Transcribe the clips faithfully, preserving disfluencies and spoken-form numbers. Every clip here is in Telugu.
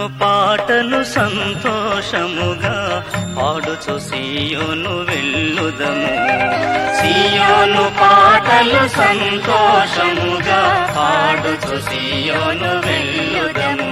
సియోను పాటలు సంతోషముగా పాడుచు సియోను వెళ్ళుదము. సియోను పాటలు సంతోషముగా పాడుచు సియోను వెళ్ళుదము.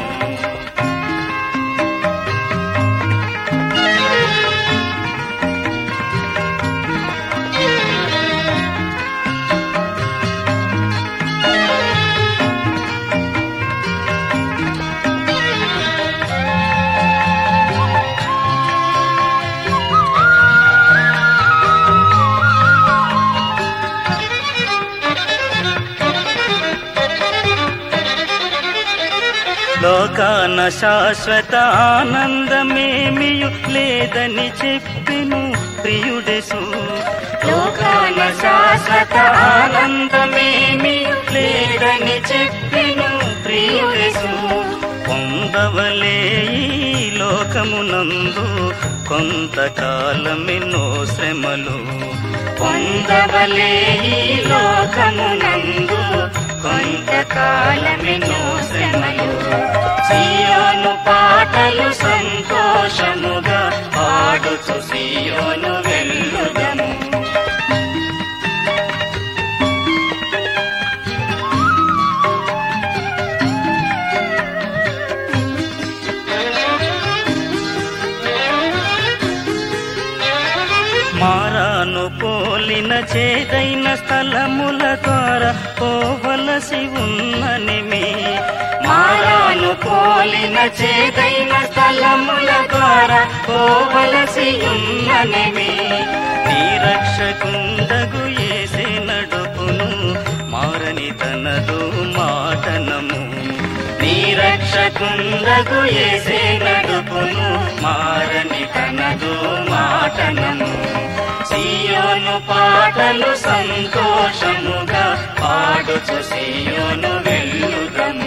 లోకాన శాశ్వత ఆనందమేమియు లేదని చెప్పెను ప్రియుడెసు. లోకాన శాశ్వత ఆనందమేమియు లేదని చెప్పెను ప్రియుడెసు. పొందవలే ఈ లోకమునందు కొంతకాలమెన్నో శ్రమలు. పొందవలే ఈ లోకమునందు కొంతకాలమెన్నో శ్రమలు. సియోను పాటలు సంతోషముగా పాడుచు సియోను వెళ్ళుదము. మారాను పోలిన చేదైన స్థలముల ద్వారా పోవలసి ఉన్ననిమి. మారాను పోలిన చేదైన స్థలముల ద్వారా పోవలసి ఉన్ననిమి. నీ రక్షకుండగు యేసే నడుపును మారని తనదు మాటనము. నీ రక్షకుండగు యేసే నడుపును మారని తనదు మాటనము. సియోను పాటలు సంతోషముగా పాడుచు సియోను వెళ్ళుదము.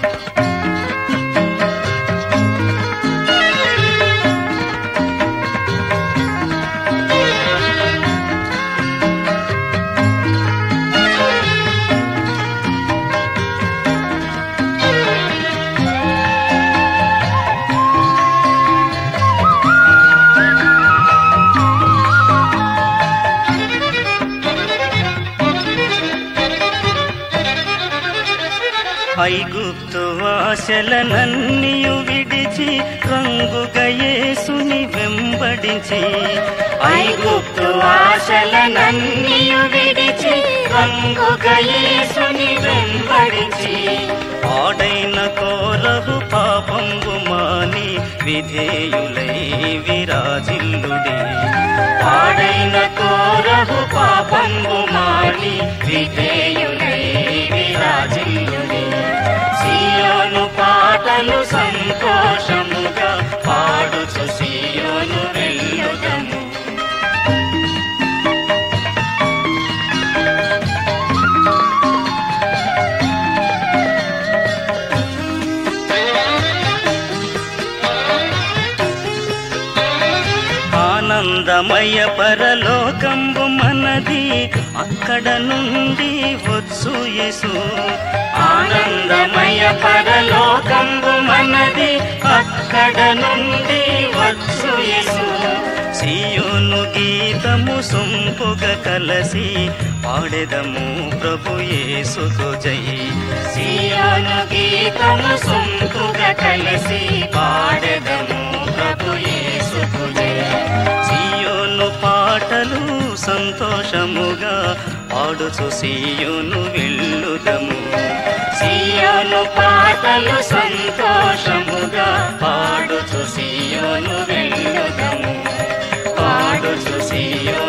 ఐగుప్తు ఆశలనన్నియు విడిచి రంగుగా యేసుని వెంబడించి. ఐగుప్తు ఆశలనన్నియు విడిచి రంగుగా యేసుని వెంబడించి. పాడైన కోరహు పాపంబు మాని విధేయులై విరాజిల్లుడి. పాడైన కోరహు పాపంబు మాని విధేయులై విరాజిల్లుడి. సియోను పాటలు సంతోషముగా పాడుచు సియోను వెళ్ళుదము. ఆనందమయ పరలోకంబు మనది అక్కడ నుండి వచ్చు యేసు. ఆనందమయ పరలోకంబు మనది అక్కడ నుండి వచ్చు యేసు. సియోను గీతము సొంపుగా కలసి పాడెదము ప్రభు యేసుకు జై. సియోను గీతము సొంపుగా కలసి పాడెదము ప్రభు యేసుకు జై. సియోను పాటలు సంతోషముగా పాడుచు సియోను వెళ్ళుదము. సియోను పాటలు సంతోషముగా పాడుచు సియోను వెళ్ళుదము. పాడుచు సియోను